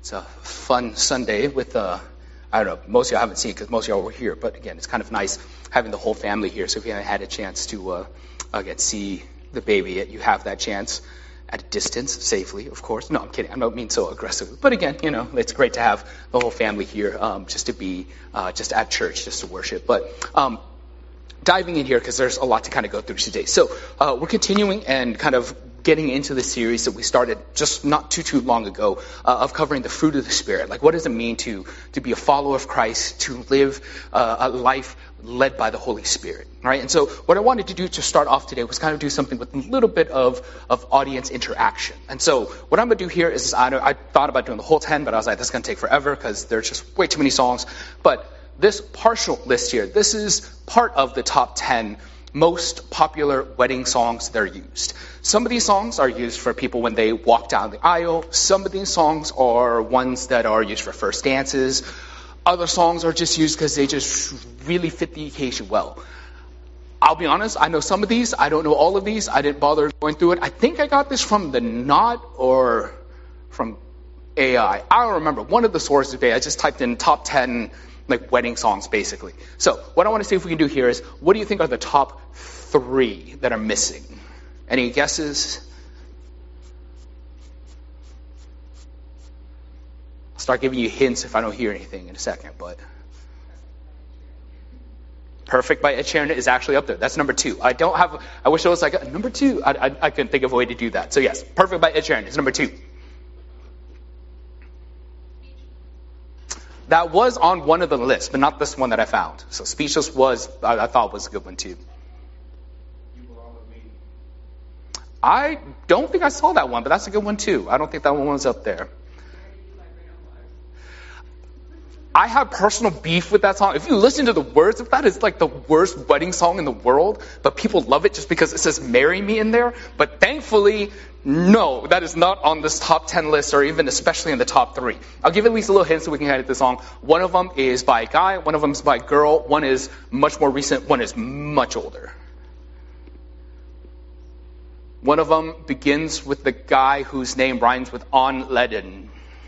It's a fun Sunday with, I don't know, most of y'all haven't seen it because most of y'all were here. But again, it's kind of nice having the whole family here. So if you haven't had a chance to again see the baby yet, you have that chance at a distance, safely, of course. No, I'm kidding. I don't mean so aggressively. But again, you know, it's great to have the whole family here just to be just at church, just to worship. But diving in here because there's a lot to kind of go through today. So we're continuing and kind of getting into the series that we started just not too long ago of covering the fruit of the Spirit. Like, what does it mean to be a follower of Christ, to live a life led by the Holy Spirit, right? And so what I wanted to do to start off today was kind of do something with a little bit of audience interaction. And so what I'm going to do here is, I thought about doing the whole 10, but I was like, that's going to take forever because there's just way too many songs. But this partial list here, this is part of the top 10 most popular wedding songs that are used. Some of these songs are used for people when they walk down the aisle. Some of these songs are ones that are used for first dances. Other songs are just used because they just really fit the occasion well. I'll be honest, I know some of these. I don't know all of these. I didn't bother going through it. I think I got this from the Knot or from AI. I don't remember. One of the sources today, I just typed in top 10 like wedding songs, basically. So what I want to see if we can do here is, what do you think are the top 3 that are missing? Any guesses? I'll start giving you hints if I don't hear anything in a second, but Perfect by Ed Sheeran is actually up there. That's number 2. I wish it was like number 2. I couldn't think of a way to do that. So yes, Perfect by Ed Sheeran is number 2. That was on one of the lists, but not this one that I found. So Speechless I thought was a good one too. I don't think I saw that one, but that's a good one too. I don't think that one was up there. I have personal beef with that song. If you listen to the words of that, it's like the worst wedding song in the world, but people love it just because it says "Marry Me" in there. But thankfully, no, that is not on this top 10 list, or even especially in the top 3. I'll give at least a little hint so we can edit the song. One of them is by a guy, one of them is by a girl, one is much more recent, one is much older. One of them begins with the guy whose name rhymes with On Lennon.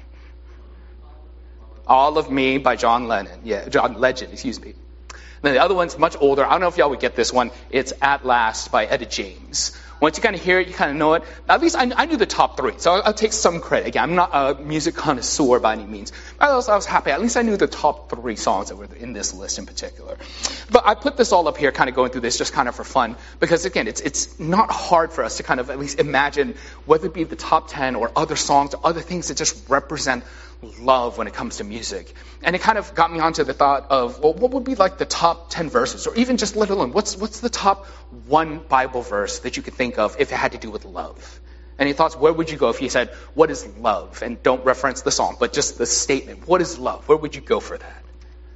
All of Me by John Lennon. Yeah, John Legend, excuse me. And then the other one's much older. I don't know if y'all would get this one. It's At Last by Etta James. Once you kind of hear it, you kind of know it. At least I knew the top 3, so I'll take some credit. Again, I'm not a music connoisseur by any means. I was happy. At least I knew the top 3 songs that were in this list in particular. But I put this all up here, kind of going through this just kind of for fun, because again, it's not hard for us to kind of at least imagine whether it be the top 10 or other songs or other things that just represent love when it comes to music. And it kind of got me onto the thought of, well, what would be like the top 10 verses, or even just let alone, what's the top 1 Bible verse that you could think of if it had to do with love? Any thoughts? Where would you go if you said, what is love? And don't reference the song, but just the statement. What is love? Where would you go for that?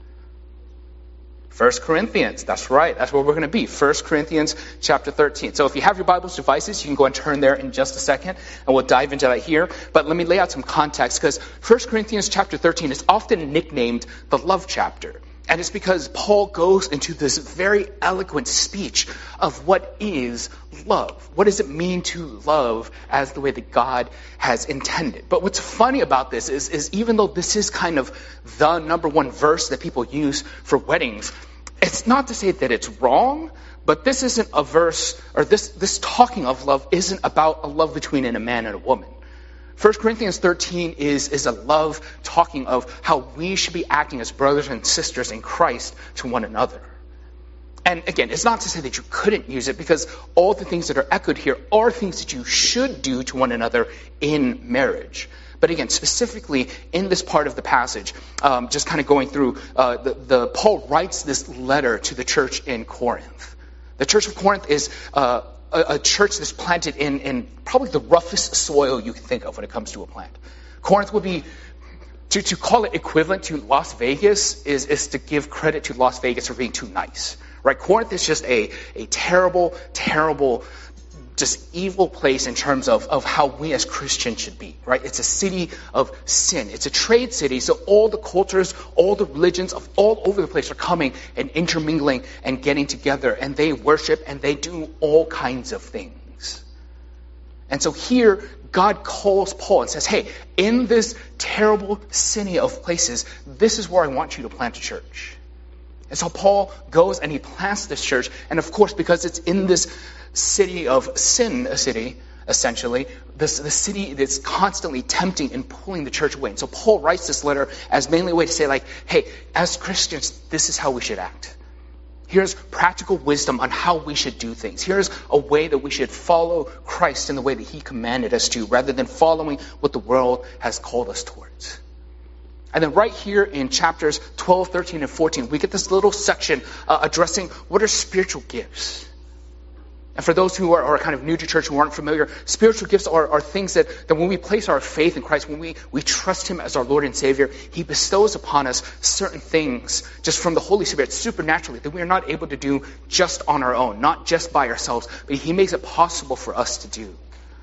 1 Corinthians, that's right. That's where we're going to be. 1 Corinthians chapter 13. So if you have your Bible's devices, you can go and turn there in just a second, and we'll dive into that here. But let me lay out some context, because 1 Corinthians chapter 13 is often nicknamed the love chapter. And it's because Paul goes into this very eloquent speech of what is love. What does it mean to love as the way that God has intended? But what's funny about this is even though this is kind of the number 1 verse that people use for weddings, it's not to say that it's wrong, but this isn't a verse, or this talking of love isn't about a love between a man and a woman. 1 Corinthians 13 is a love talking of how we should be acting as brothers and sisters in Christ to one another. And again, it's not to say that you couldn't use it, because all the things that are echoed here are things that you should do to one another in marriage. But again, specifically in this part of the passage, just kind of going through, Paul writes this letter to the church in Corinth. The church of Corinth is a church that's planted in probably the roughest soil you can think of when it comes to a plant. Corinth would be, to call it equivalent to Las Vegas is to give credit to Las Vegas for being too nice. Right? Corinth is just a terrible, terrible, just evil place in terms of how we as Christians should be, right? It's a city of sin. It's a trade city, so all the cultures, all the religions of all over the place are coming and intermingling and getting together, and they worship and they do all kinds of things. And so here, God calls Paul and says, hey, in this terrible city of places, this is where I want you to plant a church. And so Paul goes and he plants this church. And of course, because it's in this city of sin, a city, essentially, the city that's constantly tempting and pulling the church away. And so Paul writes this letter as mainly a way to say, like, hey, as Christians, this is how we should act. Here's practical wisdom on how we should do things. Here's a way that we should follow Christ in the way that he commanded us to, rather than following what the world has called us towards. And then right here in chapters 12, 13, and 14, we get this little section addressing what are spiritual gifts. And for those who are kind of new to church, who aren't familiar, spiritual gifts are things that when we place our faith in Christ, when we trust him as our Lord and Savior, he bestows upon us certain things just from the Holy Spirit supernaturally that we are not able to do just on our own, not just by ourselves, but he makes it possible for us to do.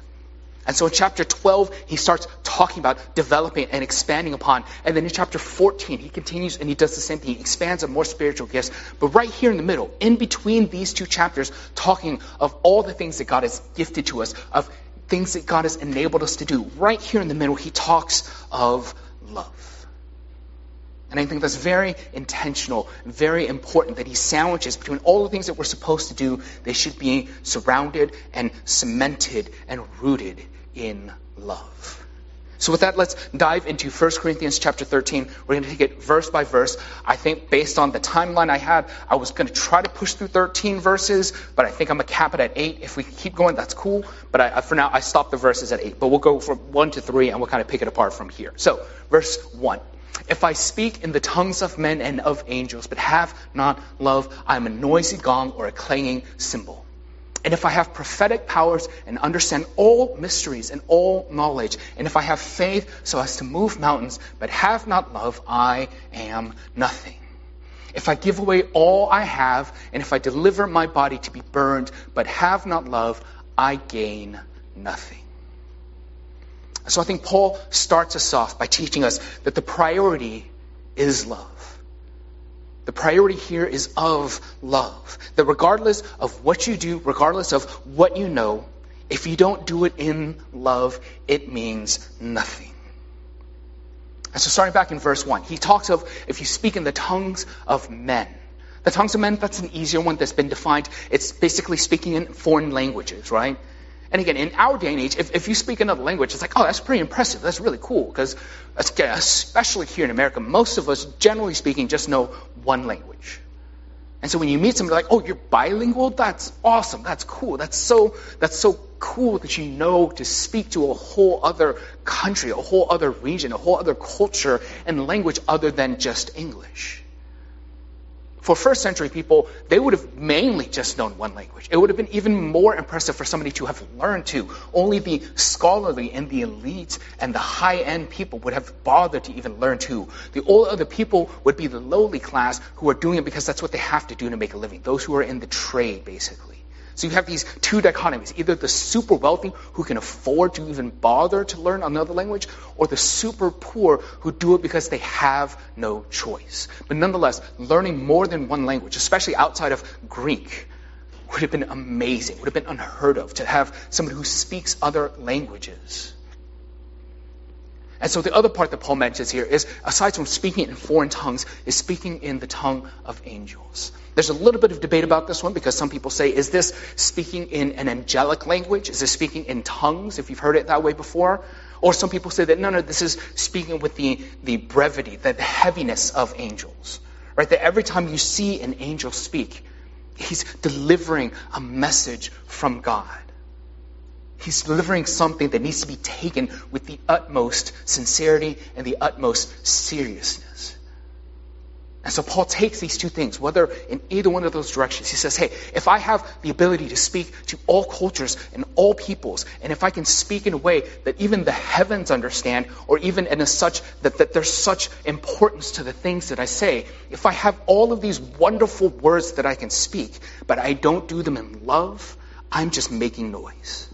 And so in chapter 12, he starts talking about developing and expanding upon. And then in chapter 14, he continues and he does the same thing. He expands on more spiritual gifts. But right here in the middle, in between these two chapters, talking of all the things that God has gifted to us, of things that God has enabled us to do, right here in the middle, he talks of love. And I think that's very intentional, very important that he sandwiches between all the things that we're supposed to do. They should be surrounded and cemented and rooted in love. So with that, let's dive into 1 Corinthians chapter 13. We're going to take it verse by verse. I think based on the timeline I had, I was going to try to push through 13 verses, but I think I'm going to cap it at 8. If we keep going, that's cool. But for now, I stopped the verses at 8. But we'll go from 1 to 3, and we'll kind of pick it apart from here. So, verse 1. If I speak in the tongues of men and of angels, but have not love, I am a noisy gong or a clanging cymbal. And if I have prophetic powers and understand all mysteries and all knowledge, and if I have faith so as to move mountains, but have not love, I am nothing. If I give away all I have, and if I deliver my body to be burned, but have not love, I gain nothing. So I think Paul starts us off by teaching us that the priority is love. The priority here is of love. That regardless of what you do, regardless of what you know, if you don't do it in love, it means nothing. And so starting back in verse 1, he talks of if you speak in the tongues of men. The tongues of men, that's an easier one that's been defined. It's basically speaking in foreign languages, right? And again, in our day and age, if you speak another language, it's like, oh, that's pretty impressive. That's really cool. Because especially here in America, most of us, generally speaking, just know one language. And so when you meet somebody like, oh, you're bilingual? That's awesome. That's cool. That's so cool that you know to speak to a whole other country, a whole other region, a whole other culture and language other than just English. For first century people, they would have mainly just known one language. It would have been even more impressive for somebody to have learned to. Only the scholarly and the elite and the high-end people would have bothered to even learn to. The all other people would be the lowly class who are doing it because that's what they have to do to make a living. Those who are in the trade, basically. So you have these two dichotomies, either the super wealthy who can afford to even bother to learn another language, or the super poor who do it because they have no choice. But nonetheless, learning more than one language, especially outside of Greek, would have been amazing, would have been unheard of to have somebody who speaks other languages. And so the other part that Paul mentions here is, aside from speaking in foreign tongues, is speaking in the tongue of angels. There's a little bit of debate about this one because some people say, is this speaking in an angelic language? Is this speaking in tongues, if you've heard it that way before? Or some people say that, no, this is speaking with the brevity, the heaviness of angels. Right? That every time you see an angel speak, he's delivering a message from God. He's delivering something that needs to be taken with the utmost sincerity and the utmost seriousness. And so Paul takes these two things, whether in either one of those directions. He says, hey, if I have the ability to speak to all cultures and all peoples, and if I can speak in a way that even the heavens understand, or even in a such that there's such importance to the things that I say, if I have all of these wonderful words that I can speak, but I don't do them in love, I'm just making noise.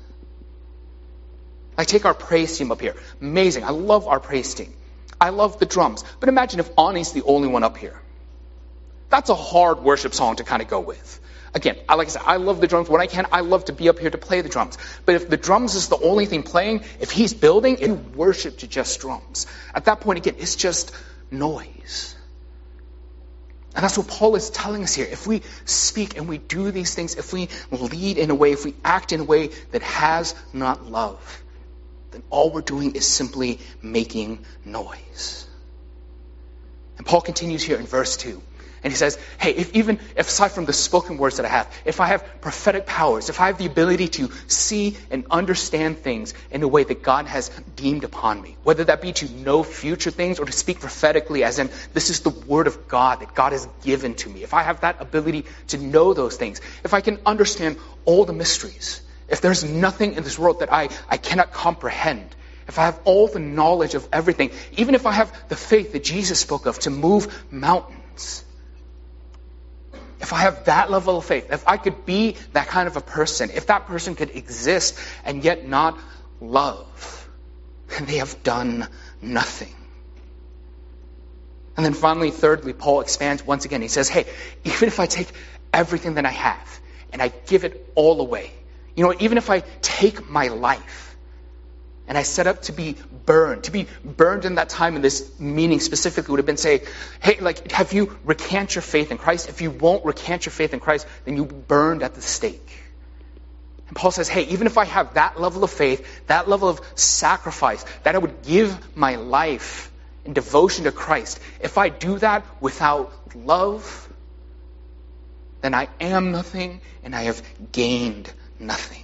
I take our praise team up here. Amazing. I love our praise team. I love the drums. But imagine if Ani's the only one up here. That's a hard worship song to kind of go with. Again, like I said, I love the drums. When I can, I love to be up here to play the drums. But if the drums is the only thing playing, if he's building, you worship to just drums. At that point, again, it's just noise. And that's what Paul is telling us here. If we speak and we do these things, if we lead in a way, if we act in a way that has not love, then all we're doing is simply making noise. And Paul continues here in verse 2. And he says, hey, if aside from the spoken words that I have, if I have prophetic powers, if I have the ability to see and understand things in a way that God has deemed upon me, whether that be to know future things or to speak prophetically as in this is the word of God that God has given to me, if I have that ability to know those things, if I can understand all the mysteries, if there's nothing in this world that I cannot comprehend, if I have all the knowledge of everything, even if I have the faith that Jesus spoke of to move mountains, if I have that level of faith, if I could be that kind of a person, if that person could exist and yet not love, then they have done nothing. And then finally, thirdly, Paul expands once again. He says, hey, even if I take everything that I have and I give it all away, even if I take my life, and I set up to be burned. To be burned in that time, in this meaning specifically, would have been say, hey, have you recant your faith in Christ? If you won't recant your faith in Christ, then you burned at the stake. And Paul says, hey, even if I have that level of faith, that level of sacrifice, that I would give my life in devotion to Christ, if I do that without love, then I am nothing and I have gained nothing.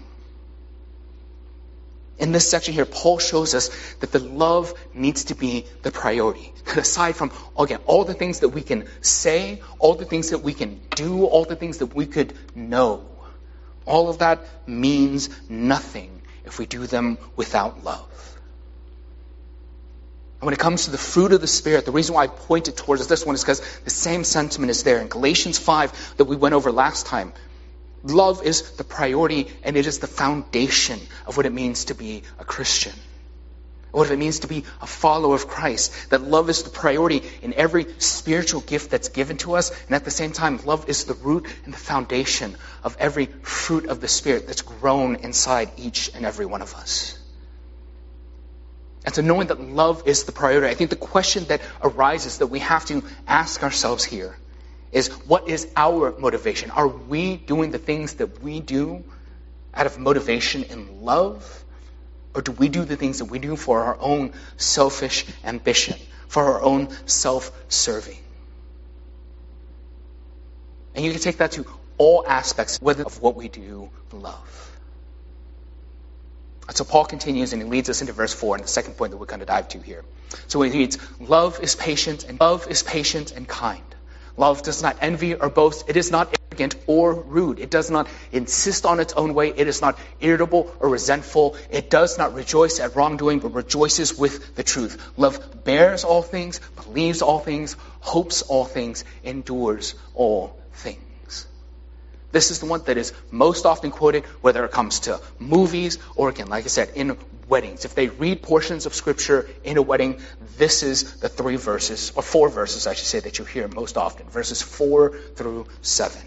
In this section here, Paul shows us that the love needs to be the priority. That aside from, again, all the things that we can say, all the things that we can do, all the things that we could know, all of that means nothing if we do them without love. And when it comes to the fruit of the Spirit, the reason why I pointed towards this one is because the same sentiment is there in Galatians 5 that we went over last time. Love is the priority, and it is the foundation of what it means to be a Christian. What it means to be a follower of Christ. That love is the priority in every spiritual gift that's given to us, and at the same time, love is the root and the foundation of every fruit of the Spirit that's grown inside each and every one of us. And so knowing that love is the priority, I think the question that arises that we have to ask ourselves here is, what is our motivation? Are we doing the things that we do out of motivation in love? Or do we do the things that we do for our own selfish ambition, for our own self-serving? And you can take that to all aspects of what we do love. And so Paul continues and he leads us into verse 4, and the second point that we're going to dive to here. So he reads, love is patient and kind. Love does not envy or boast. It is not arrogant or rude. It does not insist on its own way. It is not irritable or resentful. It does not rejoice at wrongdoing, but rejoices with the truth. Love bears all things, believes all things, hopes all things, endures all things. This is the one that is most often quoted, whether it comes to movies or, again, like I said, in weddings. If they read portions of Scripture in a wedding, this is the 4 verses, I should say, that you hear most often. Verses 4 through 7.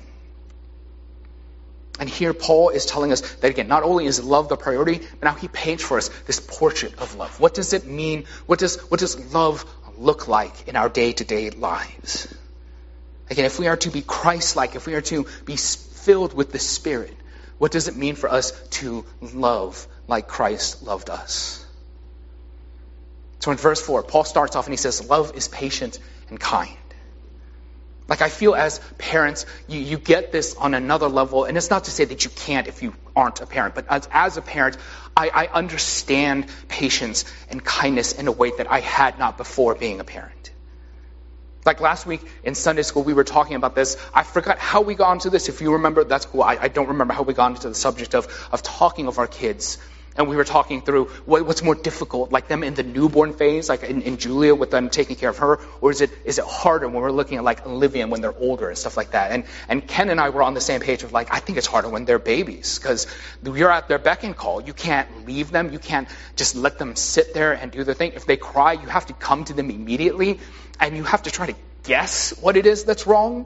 And here Paul is telling us that, again, not only is love the priority, but now he paints for us this portrait of love. What does it mean? What does love look like in our day-to-day lives? Again, if we are to be Christ-like, if we are to be filled with the Spirit, what does it mean for us to love like Christ loved us? So in verse 4, Paul starts off and he says, love is patient and kind. I feel as parents, you get this on another level, and it's not to say that you can't if you aren't a parent, but as a parent, I understand patience and kindness in a way that I had not before being a parent. Last week in Sunday school, we were talking about this. I forgot how we got into this. If you remember, that's cool. I don't remember how we got into the subject of talking of our kids. And we were talking through what's more difficult, like them in the newborn phase, like in Julia with them taking care of her, or is it harder when we're looking at Olivia when they're older and stuff like that? And Ken and I were on the same page of I think it's harder when they're babies, because you're at their beck and call. You can't leave them. You can't just let them sit there and do their thing. If they cry, you have to come to them immediately, and you have to try to guess what it is that's wrong.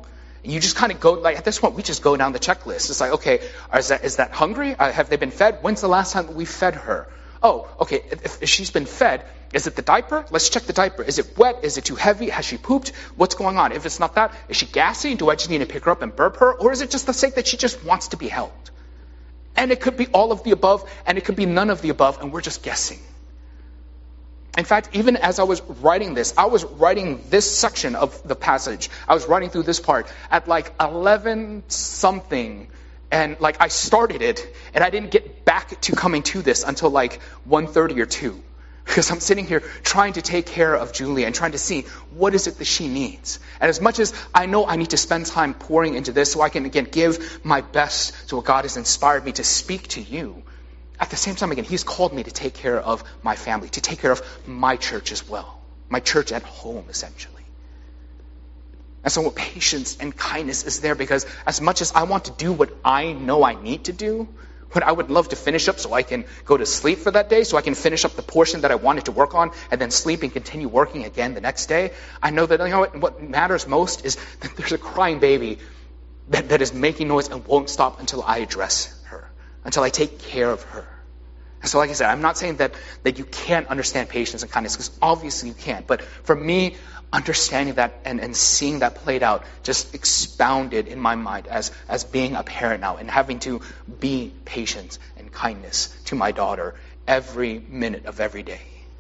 And you just kind of go, like, at this point, we just go down the checklist. It's like, okay, is that hungry? Have they been fed? When's the last time we fed her? Oh, okay, if she's been fed, is it the diaper? Let's check the diaper. Is it wet? Is it too heavy? Has she pooped? What's going on? If it's not that, is she gassy? Do I just need to pick her up and burp her? Or is it just the sake that she just wants to be held? And it could be all of the above, and it could be none of the above, and we're just guessing. In fact, even as I was writing this section of the passage. I was writing through this part at like 11 something. And like I started it, and I didn't get back to coming to this until like 1:30 or 2. Because I'm sitting here trying to take care of Julia and trying to see what is it that she needs. And as much as I know I need to spend time pouring into this so I can, again, give my best to what God has inspired me to speak to you, at the same time, again, He's called me to take care of my family, to take care of my church as well. My church at home, essentially. And so patience and kindness is there because as much as I want to do what I know I need to do, what I would love to finish up so I can go to sleep for that day, so I can finish up the portion that I wanted to work on and then sleep and continue working again the next day, I know that what matters most is that there's a crying baby that is making noise and won't stop until I address her, until I take care of her. And so like I said, I'm not saying that you can't understand patience and kindness, because obviously you can't. But for me, understanding that and seeing that played out just expounded in my mind as being a parent now and having to be patient and kindness to my daughter every minute of every day.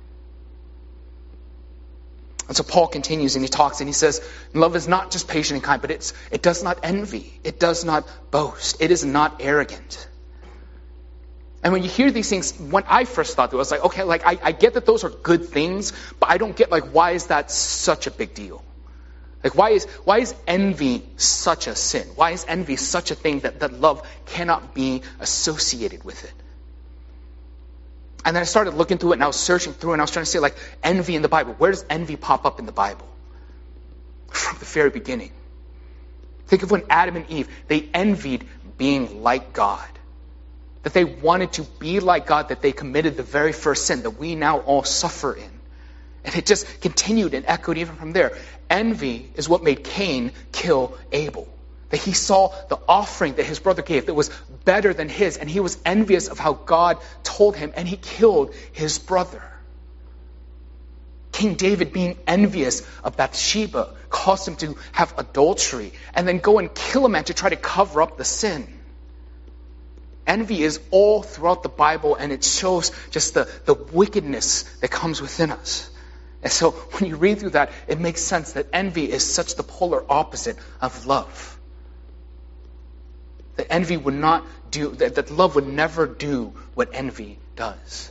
And so Paul continues and he talks and he says, love is not just patient and kind, but it does not envy. It does not boast. It is not arrogant. And when you hear these things, when I first thought it was like, okay, like I get that those are good things, but I don't get like why is that such a big deal? Like why is envy such a sin? Why is envy such a thing that love cannot be associated with it? And then I started looking through it and I was searching through it and I was trying to say like envy in the Bible. Where does envy pop up in the Bible? From the very beginning. Think of when Adam and Eve, they envied being like God. That they wanted to be like God, that they committed the very first sin that we now all suffer in. And it just continued and echoed even from there. Envy is what made Cain kill Abel. That he saw the offering that his brother gave that was better than his, and he was envious of how God told him, and he killed his brother. King David, being envious of Bathsheba, caused him to have adultery and then go and kill a man to try to cover up the sin. Envy is all throughout the Bible, and it shows just the wickedness that comes within us. And so when you read through that, it makes sense that envy is such the polar opposite of love. That envy would not do, that love would never do what envy does.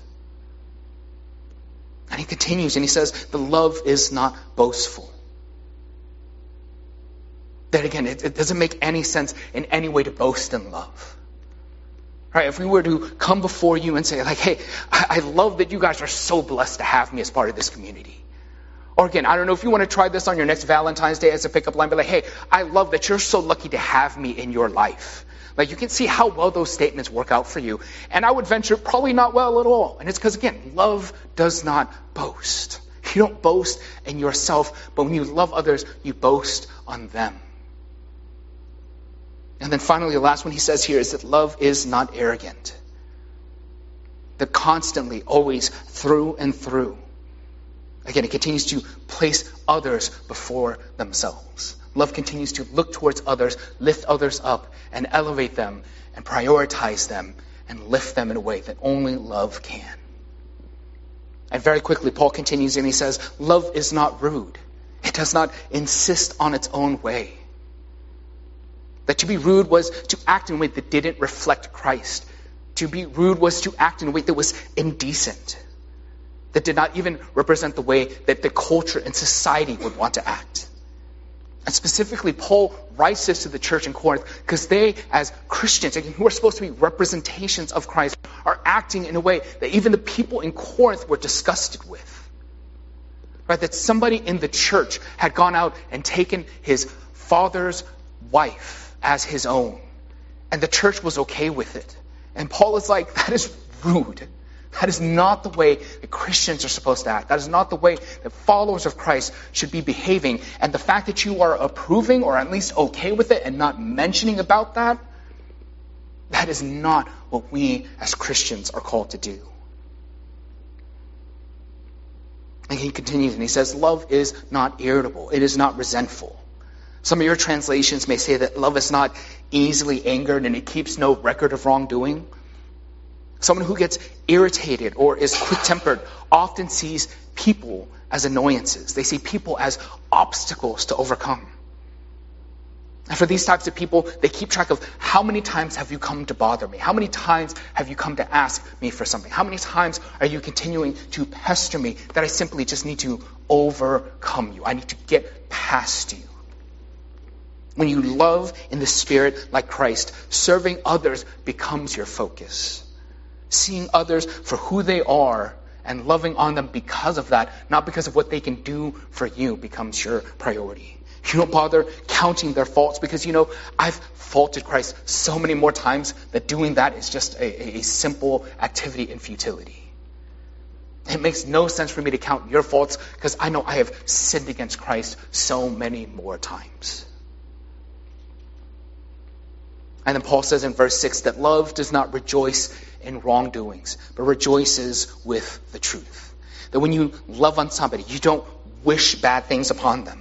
And he continues and he says, the love is not boastful. That again, it doesn't make any sense in any way to boast in love. Right, if we were to come before you and say, like, hey, I love that you guys are so blessed to have me as part of this community. Or again, I don't know if you want to try this on your next Valentine's Day as a pickup line, but like, hey, I love that you're so lucky to have me in your life. Like, you can see how well those statements work out for you. And I would venture probably not well at all. And it's because, again, love does not boast. You don't boast in yourself, but when you love others, you boast on them. And then finally, the last one he says here is that love is not arrogant. That constantly, always, through and through. Again, it continues to place others before themselves. Love continues to look towards others, lift others up, and elevate them, and prioritize them, and lift them in a way that only love can. And very quickly, Paul continues and he says, love is not rude. It does not insist on its own way. That to be rude was to act in a way that didn't reflect Christ. To be rude was to act in a way that was indecent. That did not even represent the way that the culture and society would want to act. And specifically, Paul writes this to the church in Corinth because they, as Christians, who are supposed to be representations of Christ, are acting in a way that even the people in Corinth were disgusted with. Right? That somebody in the church had gone out and taken his father's wife as his own. And the church was okay with it. And Paul is like, that is rude. That is not the way that Christians are supposed to act. That is not the way that followers of Christ should be behaving. And the fact that you are approving or at least okay with it and not mentioning about that, that is not what we as Christians are called to do. And he continues and he says, love is not irritable. It is not resentful. Some of your translations may say that love is not easily angered and it keeps no record of wrongdoing. Someone who gets irritated or is quick-tempered often sees people as annoyances. They see people as obstacles to overcome. And for these types of people, they keep track of how many times have you come to bother me? How many times have you come to ask me for something? How many times are you continuing to pester me that I simply just need to overcome you? I need to get past you. When you love in the Spirit like Christ, serving others becomes your focus. Seeing others for who they are and loving on them because of that, not because of what they can do for you, becomes your priority. You don't bother counting their faults because, I've faulted Christ so many more times that doing that is just a simple activity in futility. It makes no sense for me to count your faults because I know I have sinned against Christ so many more times. And then Paul says in verse 6 that love does not rejoice in wrongdoings, but rejoices with the truth. That when you love on somebody, you don't wish bad things upon them.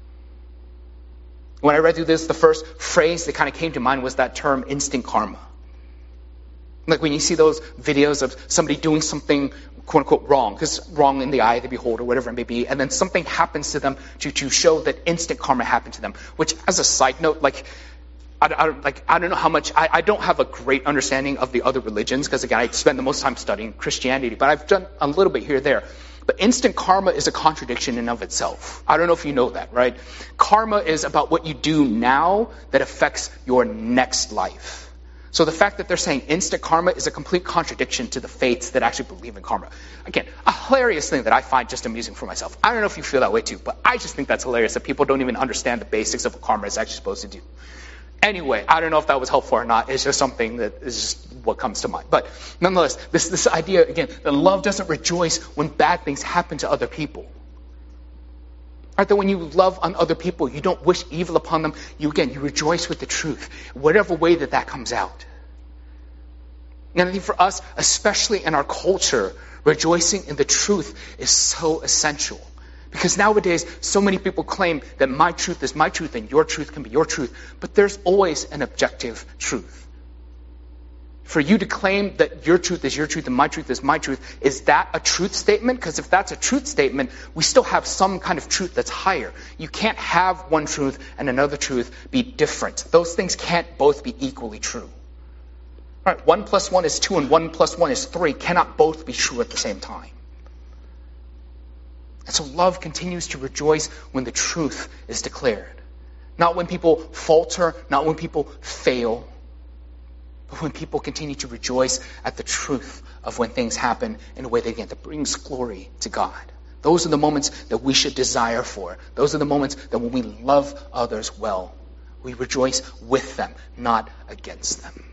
When I read through this, the first phrase that kind of came to mind was that term instant karma. Like when you see those videos of somebody doing something quote unquote wrong, because wrong in the eye of the beholder, whatever it may be, and then something happens to them to show that instant karma happened to them. Which, as a side note, I don't know how much, I don't have a great understanding of the other religions, because again, I spend the most time studying Christianity, but I've done a little bit here or there. But instant karma is a contradiction in of itself. I don't know if you know that, right? Karma is about what you do now that affects your next life. So the fact that they're saying instant karma is a complete contradiction to the faiths that actually believe in karma. Again, a hilarious thing that I find just amusing for myself. I don't know if you feel that way too, but I just think that's hilarious that people don't even understand the basics of what karma is actually supposed to do. Anyway, I don't know if that was helpful or not. It's just something that is just what comes to mind. But nonetheless, this idea, again, that love doesn't rejoice when bad things happen to other people. Right? That when you love on other people, you don't wish evil upon them. You rejoice with the truth, whatever way that comes out. And I think for us, especially in our culture, rejoicing in the truth is so essential. Because nowadays, so many people claim that my truth is my truth and your truth can be your truth. But there's always an objective truth. For you to claim that your truth is your truth and my truth is my truth, is that a truth statement? Because if that's a truth statement, we still have some kind of truth that's higher. You can't have one truth and another truth be different. Those things can't both be equally true. All right, 1 + 1 is 2 and 1 + 1 is 3 cannot both be true at the same time. And so love continues to rejoice when the truth is declared. Not when people falter, not when people fail, but when people continue to rejoice at the truth of when things happen in a way that brings glory to God. Those are the moments that we should desire for. Those are the moments that when we love others well, we rejoice with them, not against them.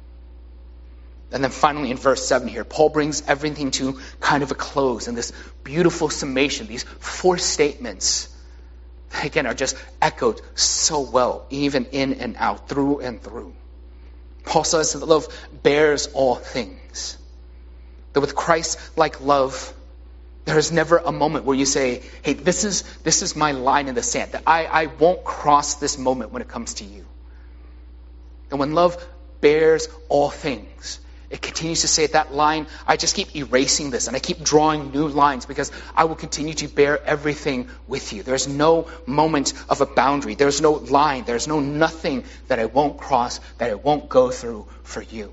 And then finally in verse 7 here, Paul brings everything to kind of a close in this beautiful summation, these 4 statements that again are just echoed so well, even in and out, through and through. Paul says that love bears all things. That with Christ-like love, there is never a moment where you say, hey, this is my line in the sand, that I won't cross this moment when it comes to you. And when love bears all things, it continues to say that line, I just keep erasing this and I keep drawing new lines because I will continue to bear everything with you. There's no moment of a boundary. There's no line. There's no nothing that I won't cross, that I won't go through for you.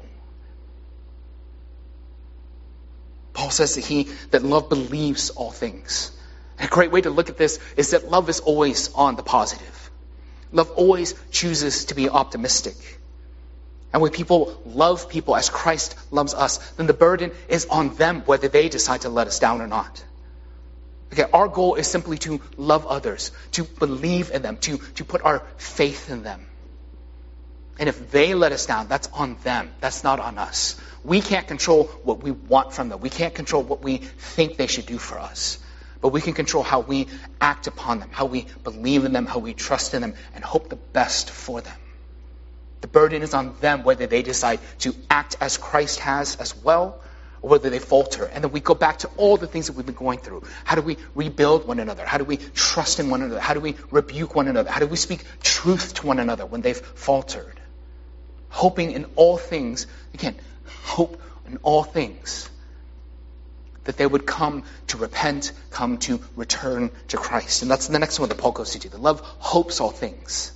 Paul says that love believes all things. And a great way to look at this is that love is always on the positive. Love always chooses to be optimistic. And when people love people as Christ loves us, then the burden is on them whether they decide to let us down or not. Okay, our goal is simply to love others, to believe in them, to put our faith in them. And if they let us down, that's on them. That's not on us. We can't control what we want from them. We can't control what we think they should do for us. But we can control how we act upon them, how we believe in them, how we trust in them, and hope the best for them. The burden is on them whether they decide to act as Christ has as well, or whether they falter. And then we go back to all the things that we've been going through. How do we rebuild one another? How do we trust in one another? How do we rebuke one another? How do we speak truth to one another when they've faltered? Hoping in all things, again, hope in all things, that they would come to repent, come to return to Christ. And that's the next one that Paul goes to do. The love hopes all things.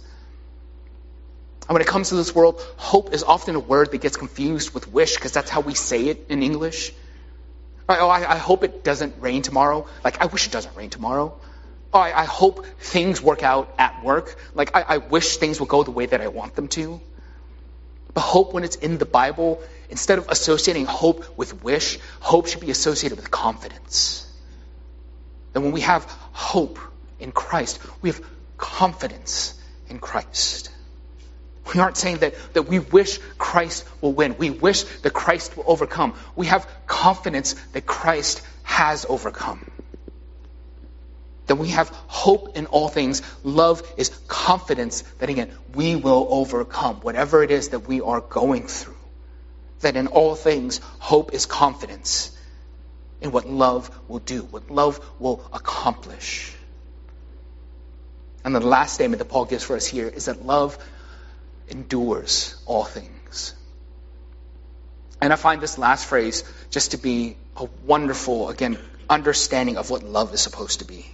And when it comes to this world, hope is often a word that gets confused with wish, because that's how we say it in English. I hope it doesn't rain tomorrow. Like, I wish it doesn't rain tomorrow. I hope things work out at work. Like, I wish things will go the way that I want them to. But hope, when it's in the Bible, instead of associating hope with wish, hope should be associated with confidence. And when we have hope in Christ, we have confidence in Christ. We aren't saying that we wish Christ will win. We wish that Christ will overcome. We have confidence that Christ has overcome. That we have hope in all things. Love is confidence that, again, we will overcome whatever it is that we are going through. That in all things, hope is confidence in what love will do, what love will accomplish. And the last statement that Paul gives for us here is that love endures all things. And I find this last phrase just to be a wonderful, again, understanding of what love is supposed to be.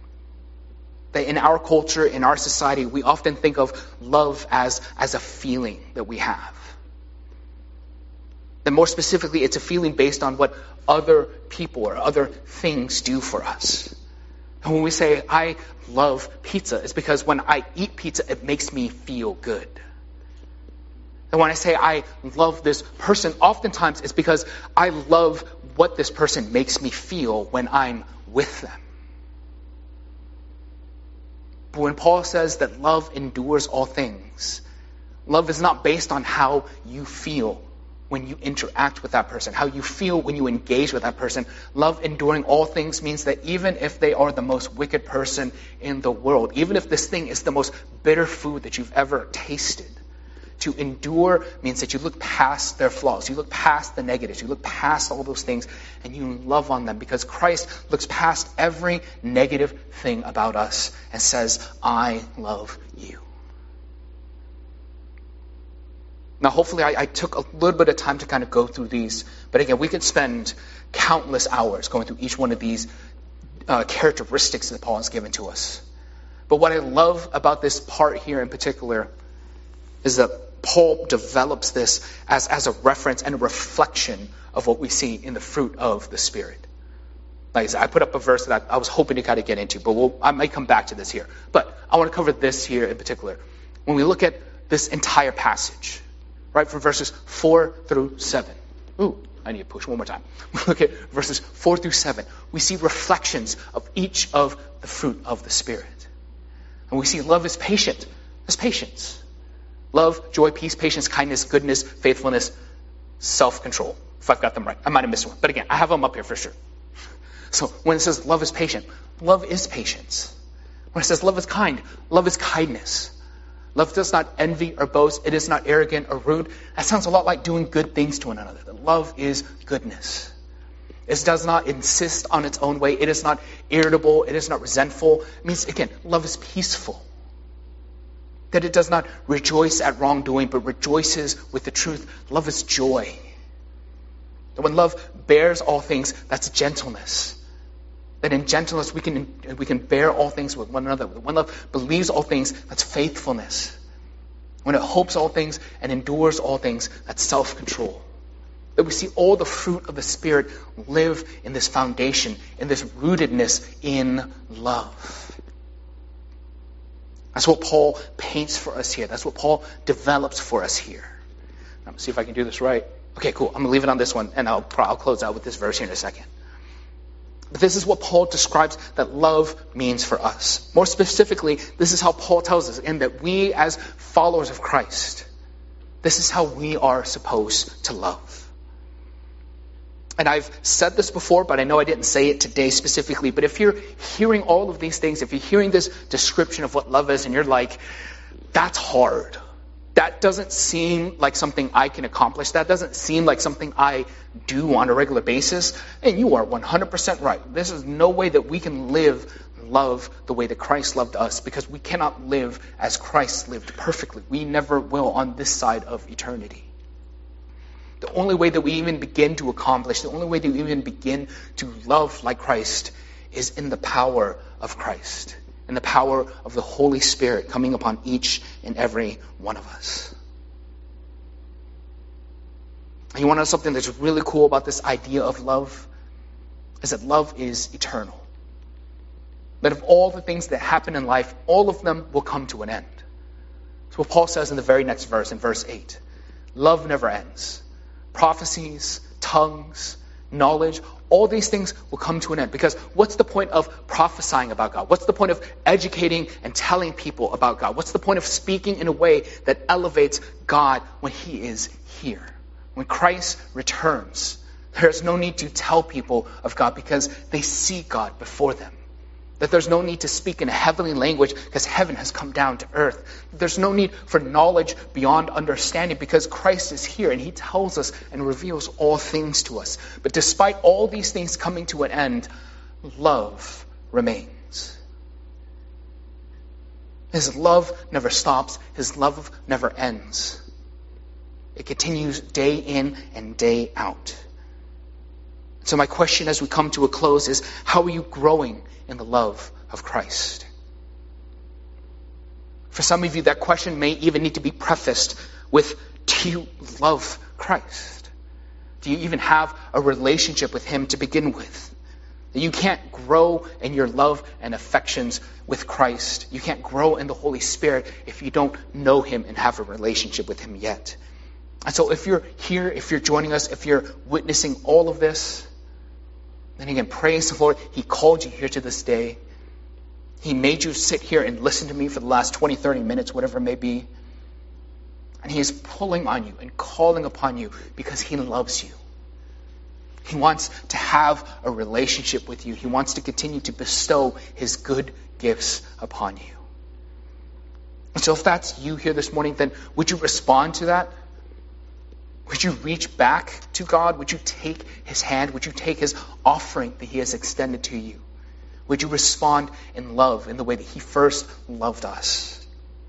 That in our culture, in our society, we often think of love as a feeling that we have. And more specifically, it's a feeling based on what other people or other things do for us. And when we say, I love pizza, it's because when I eat pizza, it makes me feel good. And when I say I love this person, oftentimes it's because I love what this person makes me feel when I'm with them. But when Paul says that love endures all things, love is not based on how you feel when you interact with that person, how you feel when you engage with that person. Love enduring all things means that even if they are the most wicked person in the world, even if this thing is the most bitter food that you've ever tasted, to endure means that you look past their flaws, you look past the negatives, you look past all those things, and you love on them because Christ looks past every negative thing about us and says, I love you. Now, hopefully, I took a little bit of time to kind of go through these, but again, we could spend countless hours going through each one of these characteristics that Paul has given to us. But what I love about this part here in particular is that Paul develops this as a reference and a reflection of what we see in the fruit of the Spirit. Like I said, I put up a verse that I was hoping to kind of get into, but I might come back to this here. But I want to cover this here in particular. When we look at this entire passage, right, from verses 4 through 7. Ooh, I need to push one more time. We look at verses 4 through 7. We see reflections of each of the fruit of the Spirit. And we see love is patient. That's patience. Love, joy, peace, patience, kindness, goodness, faithfulness, self-control. If I've got them right. I might have missed one. But again, I have them up here for sure. So when it says love is patient, love is patience. When it says love is kind, love is kindness. Love does not envy or boast. It is not arrogant or rude. That sounds a lot like doing good things to one another. Love is goodness. It does not insist on its own way. It is not irritable. It is not resentful. It means, again, love is peaceful. That it does not rejoice at wrongdoing, but rejoices with the truth. Love is joy. And when love bears all things, that's gentleness. That in gentleness we can bear all things with one another. When love believes all things, that's faithfulness. When it hopes all things and endures all things, that's self-control. That we see all the fruit of the Spirit live in this foundation, in this rootedness in love. That's what Paul paints for us here. That's what Paul develops for us here. I'm going to see if I can do this right. Okay, cool. I'm going to leave it on this one, and I'll close out with this verse here in a second. But this is what Paul describes that love means for us. More specifically, this is how Paul tells us, in that we as followers of Christ, This is how we are supposed to love. And I've said this before, but I know I didn't say it today specifically. But if you're hearing all of these things, if you're hearing this description of what love is, and you're like, that's hard. That doesn't seem like something I can accomplish. That doesn't seem like something I do on a regular basis. And you are 100% right. This is no way that we can live love the way that Christ loved us, because we cannot live as Christ lived perfectly. We never will on this side of eternity. The only way that we even begin to accomplish, the only way that we even begin to love like Christ is in the power of Christ, in the power of the Holy Spirit coming upon each and every one of us. And you want to know something that's really cool about this idea of love? Is that love is eternal. That of all the things that happen in life, all of them will come to an end. That's what Paul says in the very next verse, in verse 8. Love never ends. Prophecies, tongues, knowledge, all these things will come to an end. Because what's the point of prophesying about God? What's the point of educating and telling people about God? What's the point of speaking in a way that elevates God when He is here? When Christ returns, there's no need to tell people of God because they see God before them. That there's no need to speak in a heavenly language because heaven has come down to earth. There's no need for knowledge beyond understanding because Christ is here and He tells us and reveals all things to us. But despite all these things coming to an end, love remains. His love never stops. His love never ends. It continues day in and day out. So my question as we come to a close is, how are you growing in the love of Christ? For some of you, that question may even need to be prefaced with, do you love Christ? Do you even have a relationship with Him to begin with? You can't grow in your love and affections with Christ. You can't grow in the Holy Spirit if you don't know Him and have a relationship with Him yet. And so if you're here, if you're joining us, if you're witnessing all of this, then again, praise the Lord. He called you here to this day. He made you sit here and listen to me for the last 20, 30 minutes, whatever it may be. And He is pulling on you and calling upon you because He loves you. He wants to have a relationship with you. He wants to continue to bestow His good gifts upon you. And so if that's you here this morning, then would you respond to that? Would you reach back to God? Would you take His hand? Would you take His offering that He has extended to you? Would you respond in love in the way that He first loved us?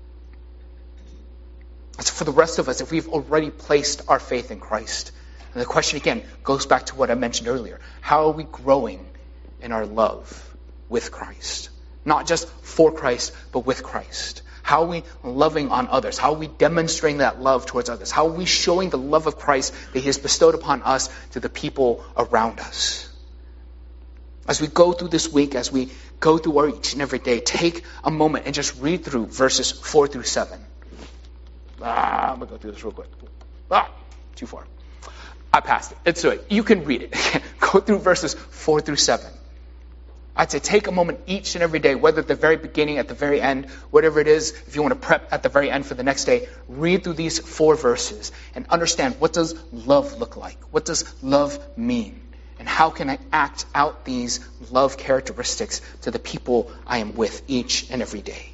And so for the rest of us, if we've already placed our faith in Christ, and the question again goes back to what I mentioned earlier. How are we growing in our love with Christ? Not just for Christ, but with Christ. How are we loving on others? How are we demonstrating that love towards others? How are we showing the love of Christ that He has bestowed upon us to the people around us? As we go through this week, as we go through our each and every day, take a moment and just read through verses 4 through 7. I'm going to go through this real quick. Too far. I passed it. It's all right. You can read it. Go through verses 4 through 7. I'd say take a moment each and every day, whether at the very beginning, at the very end, whatever it is, if you want to prep at the very end for the next day, read through these 4 verses and understand, what does love look like? What does love mean? And how can I act out these love characteristics to the people I am with each and every day?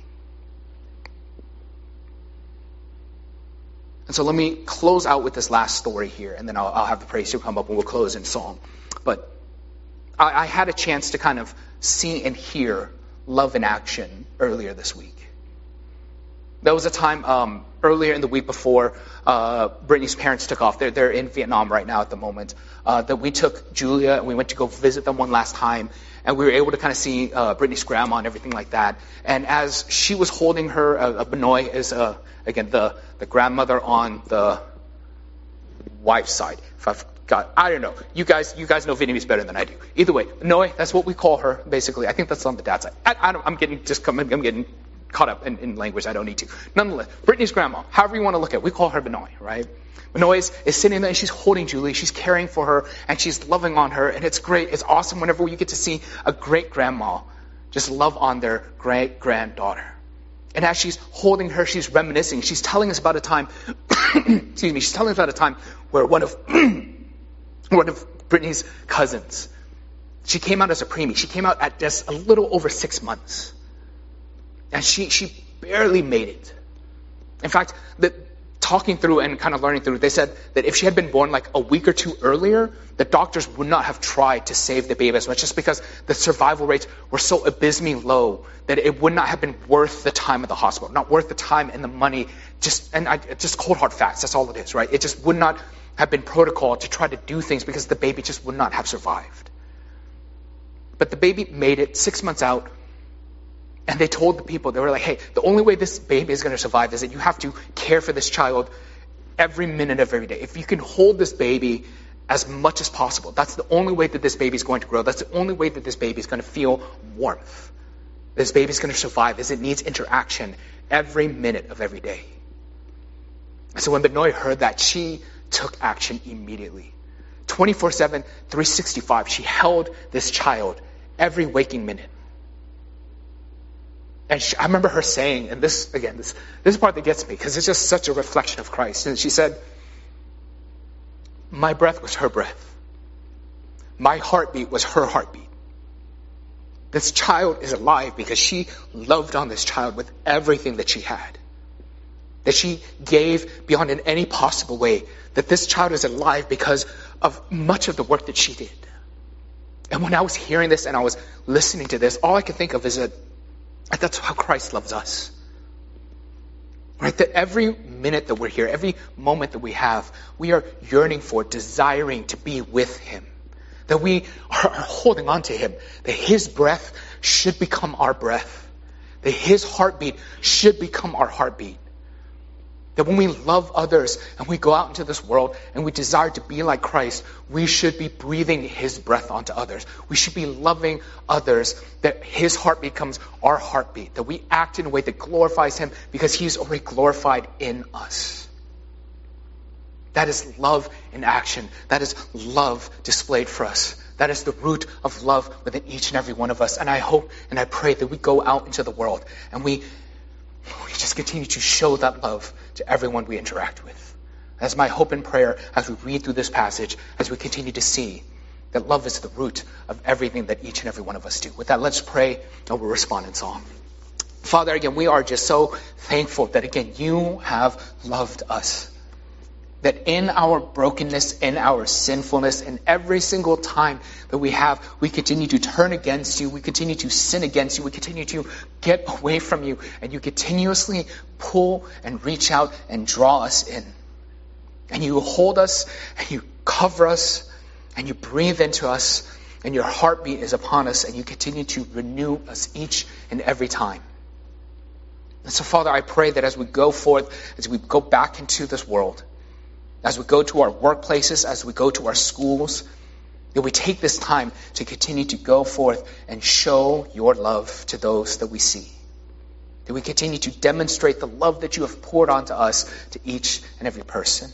And so let me close out with this last story here, and then I'll have the praise team come up and we'll close in song. But I had a chance to kind of see and hear love in action earlier this week. There was a time earlier in the week before Brittany's parents took off. They're in Vietnam right now at the moment. That we took Julia and we went to go visit them one last time. And we were able to kind of see Brittany's grandma and everything like that. And as she was holding her, Benoy is, again, the grandmother on the wife's side. I don't know. You guys know Vietnamese better than I do. Either way, Benoy, that's what we call her, basically. I think that's on the dad's side. I'm getting caught up in language I don't need to. Nonetheless, Brittany's grandma, however you want to look at it, we call her Benoy, right? Benoy is sitting there and she's holding Julie, she's caring for her, and she's loving on her, and it's great, it's awesome whenever you get to see a great grandma just love on their great granddaughter. And as she's holding her, she's reminiscing, she's telling us about a time excuse me, she's telling us about a time where one of Brittany's cousins, she came out as a preemie. She came out at just a little over 6 months. And she barely made it. In fact, talking through and kind of learning through, they said that if she had been born like a week or two earlier, the doctors would not have tried to save the baby as much, just because the survival rates were so abysmally low that it would not have been worth the time of the hospital, not worth the time and the money. Just cold hard facts. That's all it is, right? It just would not have been protocol to try to do things because the baby just would not have survived. But the baby made it 6 months out. And they told the people, they were like, hey, the only way this baby is going to survive is that you have to care for this child every minute of every day. If you can hold this baby as much as possible, that's the only way that this baby is going to grow. That's the only way that this baby is going to feel warmth. This baby is going to survive, as it needs interaction every minute of every day. And so when Benoy heard that, she took action immediately. 24/7, 365, she held this child every waking minute. And I remember her saying, and this is the part that gets me, because it's just such a reflection of Christ. And she said, my breath was her breath. My heartbeat was her heartbeat. This child is alive because she loved on this child with everything that she had. That she gave beyond in any possible way. That this child is alive because of much of the work that she did. And when I was hearing this and I was listening to this, all I could think of is that that's how Christ loves us. Right? That every minute that we're here, every moment that we have, we are yearning for, desiring to be with Him. That we are holding on to Him. That His breath should become our breath. That His heartbeat should become our heartbeat. That when we love others and we go out into this world and we desire to be like Christ, we should be breathing His breath onto others. We should be loving others, that His heart becomes our heartbeat. That we act in a way that glorifies Him because He's already glorified in us. That is love in action. That is love displayed for us. That is the root of love within each and every one of us. And I hope and I pray that we go out into the world and we just continue to show that love to everyone we interact with. That's my hope and prayer as we read through this passage, as we continue to see that love is the root of everything that each and every one of us do. With that, let's pray and we'll respond in song. Father, again, we are just so thankful that, again, you have loved us. That in our brokenness, in our sinfulness, and every single time that we continue to turn against you, we continue to sin against you, we continue to get away from you, and you continuously pull and reach out and draw us in. And you hold us, and you cover us, and you breathe into us, and your heartbeat is upon us, and you continue to renew us each and every time. And so, Father, I pray that as we go forth, as we go back into this world, as we go to our workplaces, as we go to our schools, that we take this time to continue to go forth and show your love to those that we see. That we continue to demonstrate the love that you have poured onto us to each and every person.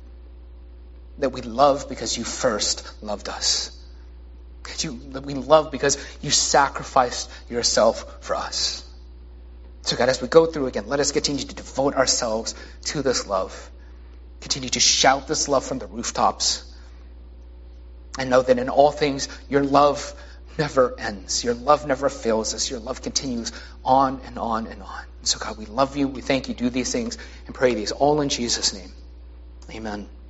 That we love because you first loved us. That we love because you sacrificed yourself for us. So God, as we go through again, let us continue to devote ourselves to this love. Continue to shout this love from the rooftops. And know that in all things, your love never ends. Your love never fails us. Your love continues on and on and on. So God, we love you. We thank you. Do these things and pray these all in Jesus' name. Amen.